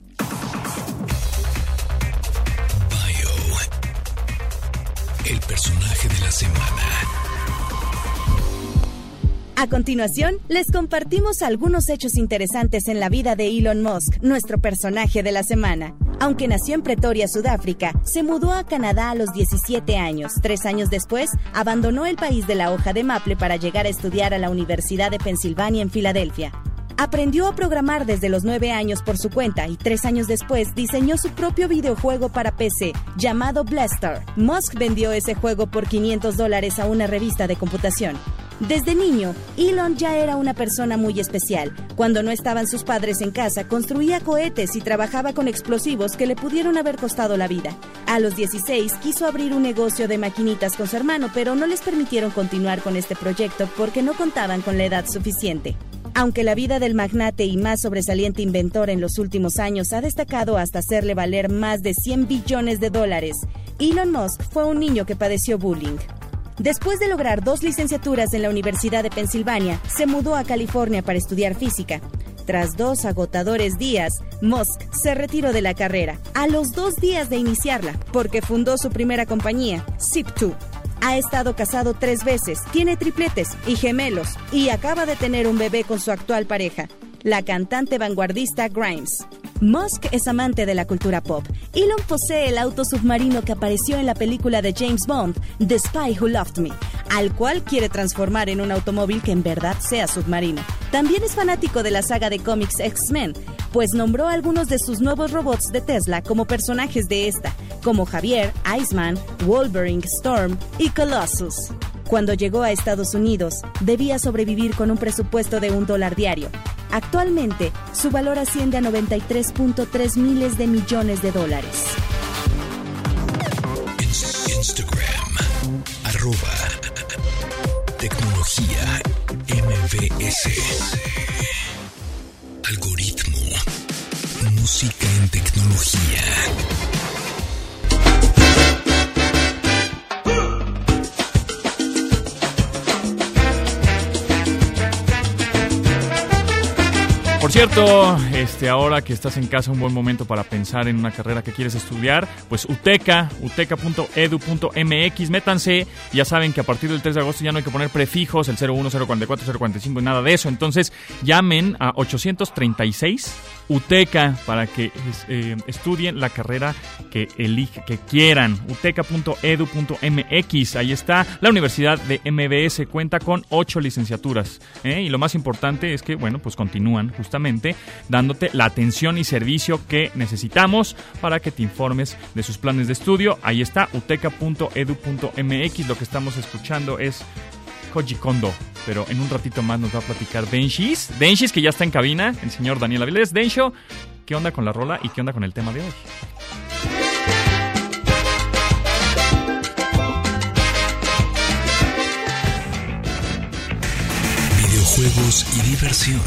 Bio. El personaje de la semana. A continuación, les compartimos algunos hechos interesantes en la vida de Elon Musk, nuestro personaje de la semana. Aunque nació en Pretoria, Sudáfrica, se mudó a Canadá a los diecisiete años. Tres años después, abandonó el país de la hoja de maple para llegar a estudiar a la Universidad de Pensilvania en Filadelfia. Aprendió a programar desde los nueve años por su cuenta y tres años después diseñó su propio videojuego para P C, llamado Blaster. Musk vendió ese juego por quinientos dólares a una revista de computación. Desde niño, Elon ya era una persona muy especial. Cuando no estaban sus padres en casa, construía cohetes y trabajaba con explosivos que le pudieron haber costado la vida. A los dieciséis, quiso abrir un negocio de maquinitas con su hermano, pero no les permitieron continuar con este proyecto porque no contaban con la edad suficiente. Aunque la vida del magnate y más sobresaliente inventor en los últimos años ha destacado hasta hacerle valer más de cien billones de dólares, Elon Musk fue un niño que padeció bullying. Después de lograr dos licenciaturas en la Universidad de Pensilvania, se mudó a California para estudiar física. Tras dos agotadores días, Musk se retiró de la carrera, a los dos días de iniciarla, porque fundó su primera compañía, Zip two. Ha estado casado tres veces, tiene tripletes y gemelos, y acaba de tener un bebé con su actual pareja, la cantante vanguardista Grimes. Musk es amante de la cultura pop. Elon posee el auto submarino que apareció en la película de James Bond, The Spy Who Loved Me, al cual quiere transformar en un automóvil que en verdad sea submarino. También es fanático de la saga de cómics X-Men, pues nombró a algunos de sus nuevos robots de Tesla como personajes de esta, como Javier, Iceman, Wolverine, Storm y Colossus. Cuando llegó a Estados Unidos, debía sobrevivir con un presupuesto de un dólar diario. Actualmente, su valor asciende a noventa y tres punto tres miles de millones de dólares. Instagram, arroba, tecnología M V S. Algoritmo, música en tecnología. Por cierto, este, ahora que estás en casa, un buen momento para pensar en una carrera que quieres estudiar, pues uteca, uteca punto edu punto m x, métanse, ya saben que a partir del tres de agosto ya no hay que poner prefijos, el cero uno, cero cuatro cuatro, cero cuarenta y cinco, nada de eso, entonces llamen a ochocientos treinta y seis UTECA para que eh, estudien la carrera que elige, que quieran. uteca punto edu punto m x, ahí está. La Universidad de M B S cuenta con ocho licenciaturas, ¿eh? Y lo más importante es que, bueno, pues continúan justamente dándote la atención y servicio que necesitamos para que te informes de sus planes de estudio. Ahí está, uteca punto edu punto m x. Lo que estamos escuchando es Koji Kondo, pero en un ratito más nos va a platicar Denshis, Denshis que ya está en cabina, el señor Daniel Avilés. Densho, ¿qué onda con la rola y qué onda con el tema de hoy? Videojuegos y diversión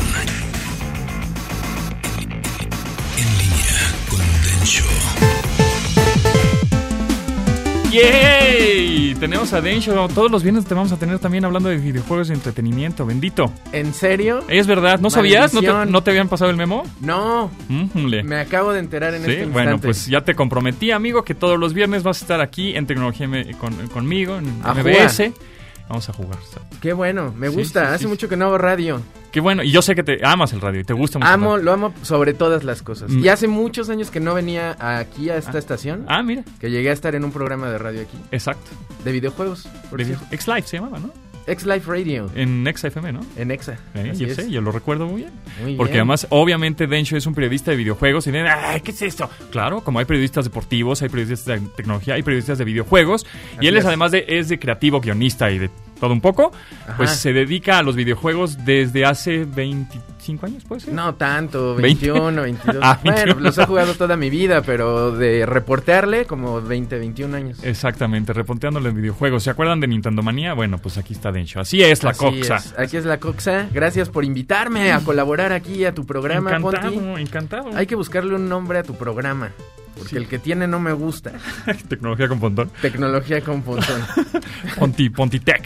en línea con Densho. ¡Yay! Y tenemos a Densho. Todos los viernes te vamos a tener también hablando de videojuegos y entretenimiento. Bendito. ¿En serio? Es verdad. ¿No sabías? ¿No te, ¿No te habían pasado el memo? No. Mm-hmm. Me acabo de enterar en ¿Sí? este instante. Bueno, pues ya te comprometí, amigo, que todos los viernes vas a estar aquí en Tecnología M- con, conmigo, en A M B S. Vamos a jugar. Qué bueno, me Sí, gusta. sí, Hace sí. mucho que no hago radio. Qué bueno. Y yo sé que te amas el radio y te gusta mucho. Amo, lo amo sobre todas las cosas. Mm. Y hace muchos años que no venía aquí a esta Ah. estación. Ah, mira. Que llegué a estar en un programa de radio aquí. Exacto. De videojuegos. Por Video- cierto. X-Live se llamaba, ¿no? X-Live Radio. En X F M, ¿no? En Exa. Eh, Así yo es. sé, yo lo recuerdo muy bien. Muy Porque bien. además, obviamente, Densho es un periodista de videojuegos y dicen, ¡ay, qué es esto! Claro, como hay periodistas deportivos, hay periodistas de tecnología, hay periodistas de videojuegos. Así y él es, es. además de, es de creativo, guionista y de todo un poco, Ajá. pues se dedica a los videojuegos desde hace veinticinco años, ¿puede ser? No tanto, ¿veinte? veintiuno, veintidós. Ah, Bueno, veintiuno. los he jugado toda mi vida, pero de reportearle como veinte, veintiún años. Exactamente, reponteándole en videojuegos. ¿Se acuerdan de Nintendo Manía? Bueno, pues aquí está Densho. Así es la Así coxa. es. Aquí es la Coxa. Gracias por invitarme a colaborar aquí a tu programa, Encantado, Ponti. encantado. Hay que buscarle un nombre a tu programa, porque Sí. el que tiene no me gusta. Tecnología con Pontón. Tecnología con Pontón. Ponti, Pontitec.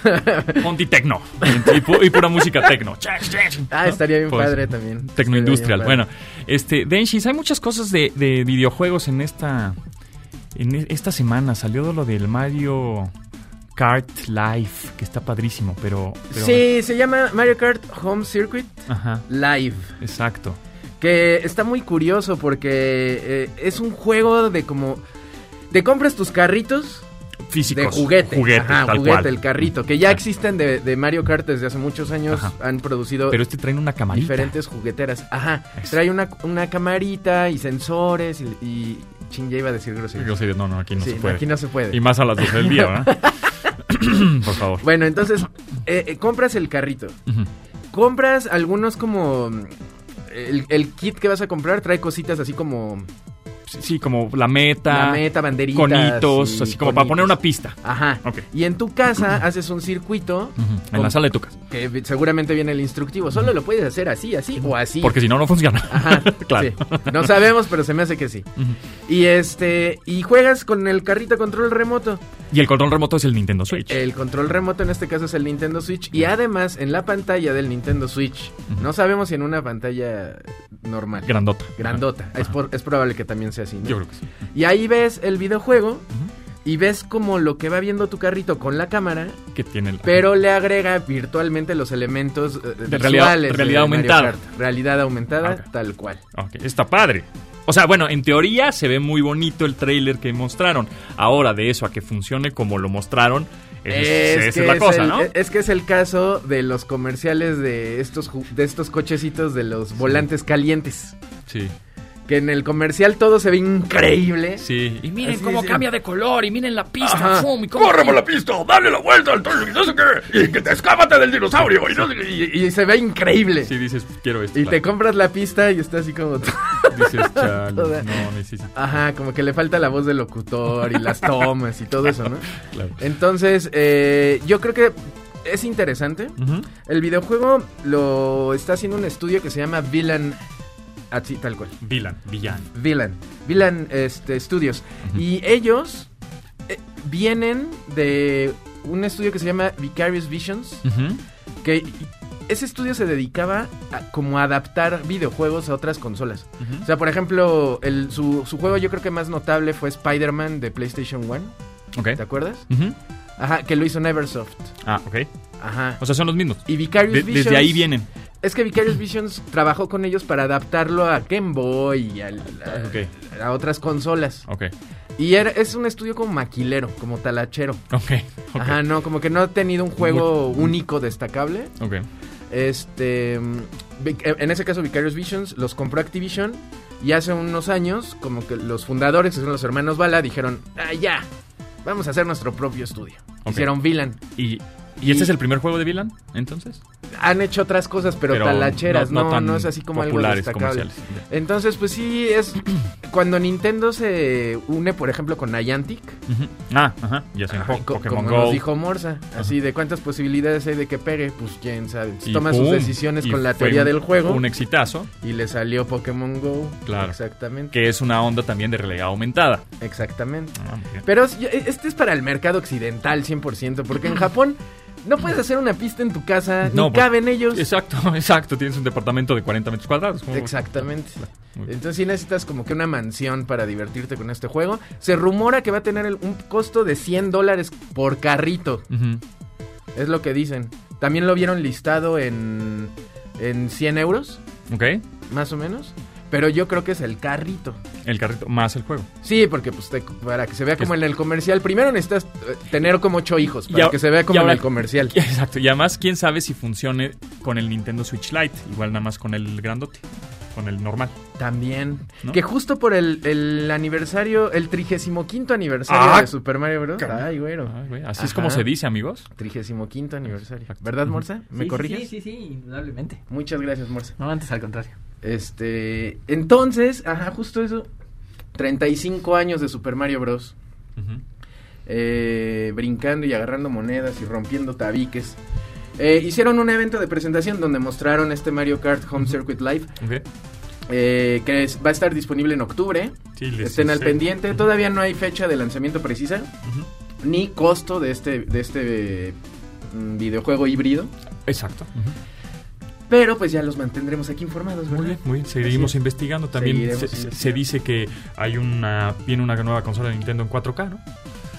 Pontitecno. Y, pu- y pura música tecno. Ah, estaría bien Pues, padre también. Tecnoindustrial. Estaría bien Bueno, este, Denshis, hay muchas cosas de, de videojuegos en esta en e- esta semana. Salió lo del Mario Kart Live, que está padrísimo, pero... pero- Sí, se llama Mario Kart Home Circuit Ajá, Live. exacto. Que está muy curioso porque eh, es un juego de como... Te compras tus carritos Físicos. de juguete. Juguete, Ajá, tal juguete, cual. el carrito. Que ya Ah. existen de, de Mario Kart desde hace muchos años. Ajá. Han producido Pero este trae una camarita. diferentes jugueteras. Ajá. Eso. Trae una, una camarita y sensores y... y ching, ya iba a decir grosería. Yo sé, no, no, aquí no Sí, se puede. aquí no se puede. Y más a las doce del día, ¿verdad? Por favor. Bueno, entonces, eh, eh, compras el carrito. Ujú. Compras algunos como... mm, El, el kit que vas a comprar trae cositas así como... Sí, sí, como la meta. La meta, banderitas. Conitos, y así como para conitos. poner una pista. Ajá. Ok. Y en tu casa haces un circuito Ujú, En Con- la sala de tu casa. que vi- seguramente viene el instructivo. Solo lo puedes hacer así, así o así. Porque si no, no funciona. Ajá, claro. sí. No sabemos, pero se me hace que sí. Ujú. Y este y juegas con el carrito control remoto. Y el control remoto es el Nintendo Switch. El control remoto en este caso es el Nintendo Switch. Y además en la pantalla del Nintendo Switch, Ujú. no sabemos si en una pantalla normal. Grandota. Grandota. Ajá. Es, por- es probable que también sea así, ¿no? Yo creo que sí. Y ahí ves el videojuego Ujú. y ves como lo que va viendo tu carrito con la cámara, Que tiene el... pero le agrega virtualmente los elementos eh, De realidad- visuales realidad de Mario aumentada. Kart. Realidad aumentada, Ok. tal cual. Ok, está padre. O sea, bueno, en teoría se ve muy bonito el tráiler que mostraron. Ahora, de eso a que funcione como lo mostraron, es, esa es que la cosa, el, ¿no? es que es el caso de los comerciales de estos ju- de estos cochecitos de los volantes calientes. Sí, Que en el comercial todo se ve increíble. sí. Y miren Así cómo es, cambia de color, y miren la pista. Ajá. ¡fum! Y cómo- ¡Corre por la pista! ¡Dale la vuelta al toro! Y no sé qué. Y que te escápate del dinosaurio. Y no sé qué. Y, y se ve increíble. Sí, dices, quiero esto. Y te compras la pista y está así como... Dices, chale, Toda- no, necesito. Ajá, como que le falta la voz del locutor y las tomas y todo eso, ¿no? Claro. Entonces, eh, yo creo que es interesante. Ujú. El videojuego lo está haciendo un estudio que se llama Villain, así tal cual. Villain, villano. Villain, Villain este, Studios. Ujú. Y ellos eh, vienen de un estudio que se llama Vicarious Visions, Ujú. que ese estudio se dedicaba a como a adaptar videojuegos a otras consolas. Ujú. O sea, por ejemplo, el, su, su juego yo creo que más notable fue Spider-Man de PlayStation uno, Ok. ¿te acuerdas? Ujú. Ajá, que lo hizo Neversoft. Ah, ok. Ajá. O sea, son los mismos. Y Vicarious De- Visions... desde ahí vienen. Es que Vicarious Visions trabajó con ellos para adaptarlo a Game Boy y al- a, Ok. a otras consolas. Ok. Y era, es un estudio como maquilero, como talachero. Ok. Ok. Ajá, no, como que no ha tenido un juego único destacable. Ok. Este, mm, Vic- en ese caso Vicarious Visions los compró Activision y hace unos años como que los fundadores, que son los hermanos Bala, dijeron, ah, ya, vamos a hacer nuestro propio estudio. Ok. Hicieron Villain. Y ¿Y, ¿Y este es el primer juego de Villain, entonces? Han hecho otras cosas, pero, pero talacheras, no, no, no, no es así como algo destacable. Entonces, pues sí, es cuando Nintendo se une, por ejemplo, con Niantic. Uh-huh. Ah, ajá, ya se enfoca Pokémon Go. Como nos dijo Morsa, así uh-huh. de cuántas posibilidades hay de que pegue, pues quién sabe. Y toma pum, sus decisiones con la teoría un, del juego. Un exitazo. Y le salió Pokémon Go. Claro. Exactamente. Que es una onda también de realidad aumentada. Exactamente. Ah, pero este es para el mercado occidental cien por ciento, porque en Japón no puedes hacer una pista en tu casa, no, ni caben ellos. Exacto, exacto. Tienes un departamento de cuarenta metros cuadrados. ¿Cómo? Exactamente. Entonces sí necesitas como que una mansión para divertirte con este juego. Se rumora que va a tener el, un costo de cien dólares por carrito. Uh-huh. Es lo que dicen. También lo vieron listado en, en cien euros. Ok. Más o menos. Pero yo creo que es el carrito. El carrito más el juego. Sí, porque pues te, para que se vea como es... en el comercial, primero necesitas tener como ocho hijos para a, que se vea como ahora, en el comercial. Exacto, y además quién sabe si funcione con el Nintendo Switch Lite, igual nada más con el grandote, con el normal. También, ¿no? Que justo por el, el aniversario, el trigésimo quinto aniversario ah, de Super Mario Bros. Ay, güero. Ay, güey. Así Ajá. es como se dice, amigos. Trigésimo quinto aniversario. ¿Verdad, Morsa? ¿Me sí, corriges? Sí, sí, sí, indudablemente. Muchas gracias, Morsa. No, antes al contrario. Este, entonces, ajá, justo eso. treinta y cinco años de Super Mario Bros. Uh-huh. Eh, brincando y agarrando monedas y rompiendo tabiques. Eh, hicieron un evento de presentación donde mostraron este Mario Kart Home Circuit Live. Okay. Eh, que es, va a estar disponible en octubre. Sí, Estén sí, al sí. pendiente. Uh-huh. Todavía no hay fecha de lanzamiento precisa. Uh-huh. Ni costo de este, de este mm, videojuego híbrido. Exacto. Uh-huh. Pero pues ya los mantendremos aquí informados, ¿verdad? Muy bien, muy bien. Seguiremos investigando. También se, investigando. se dice que hay una viene una nueva consola de Nintendo en cuatro K, ¿no?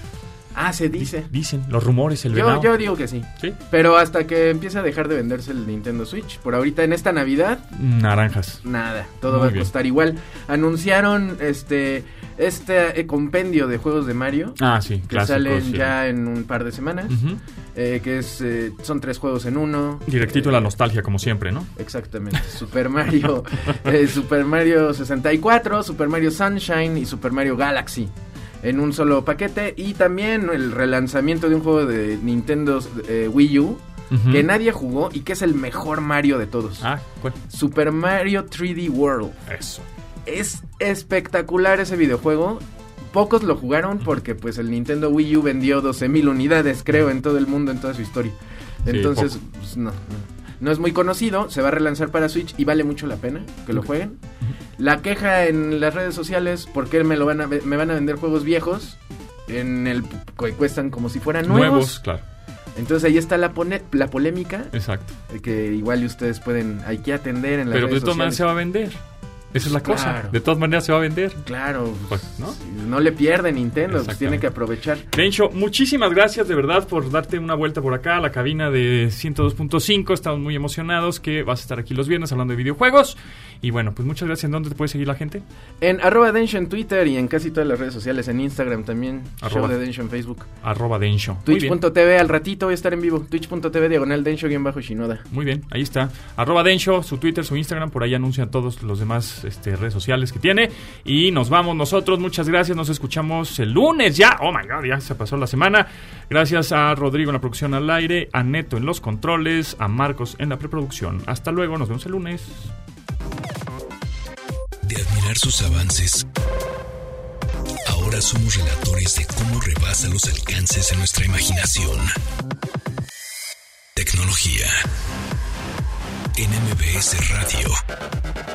Ah, se dice. Dicen, los rumores, el yo, venado. Yo digo que sí. ¿Sí? Pero hasta que empiece a dejar de venderse el Nintendo Switch. Por ahorita, en esta Navidad... Naranjas. Nada, todo Muy va a bien. costar igual. Anunciaron este este compendio de juegos de Mario. Ah, sí, que clásicos, salen sí. ya en un par de semanas. Uh-huh. Eh, que es eh, son tres juegos en uno. Directito eh, la nostalgia, como siempre, ¿no? Exactamente. Super Mario, eh, Super Mario sesenta y cuatro, Super Mario Sunshine y Super Mario Galaxy. En un solo paquete. Y también el relanzamiento de un juego de Nintendo eh, Wii U. Uh-huh. Que nadie jugó y que es el mejor Mario de todos. Ah, ¿cuál? Super Mario tres D World. Eso. Es espectacular ese videojuego. Pocos lo jugaron porque pues el Nintendo Wii U vendió doce mil unidades, creo, en todo el mundo, en toda su historia. Entonces, sí, pues, no, no. No es muy conocido, se va a relanzar para Switch y vale mucho la pena que lo jueguen. La queja en las redes sociales, ¿por qué me, lo van, a, me van a vender juegos viejos? En el que cuestan como si fueran nuevos. Nuevos, claro. Entonces ahí está la, pone, la polémica. Exacto. Que igual ustedes pueden, hay que atender en las Pero redes de todas maneras se va a vender. Esa es la claro. cosa. De todas maneras se va a vender. Claro. Pues, ¿no? No le pierde Nintendo, pues tiene que aprovechar. Dencho, muchísimas gracias de verdad por darte una vuelta por acá a la cabina de ciento dos punto cinco. Estamos muy emocionados que vas a estar aquí los viernes hablando de videojuegos. Y bueno, pues muchas gracias. ¿En dónde te puede seguir la gente? En arroba Densho en Twitter y en casi todas las redes sociales. En Instagram también. Arroba, Show de Densho en Facebook. Arroba Densho. Twitch punto tv al ratito voy a estar en vivo. Twitch punto tv diagonal Densho guión bajo Shinoda. Muy bien, ahí está. Arroba Densho, su Twitter, su Instagram. Por ahí anuncian todos los demás este, redes sociales que tiene. Y nos vamos nosotros. Muchas gracias. Nos escuchamos el lunes ya. Oh my God, ya se pasó la semana. Gracias a Rodrigo en la producción al aire, a Neto en los controles, a Marcos en la preproducción. Hasta luego, nos vemos el lunes. De admirar sus avances, ahora somos relatores de cómo rebasa los alcances de nuestra imaginación. Tecnología en M B S Radio.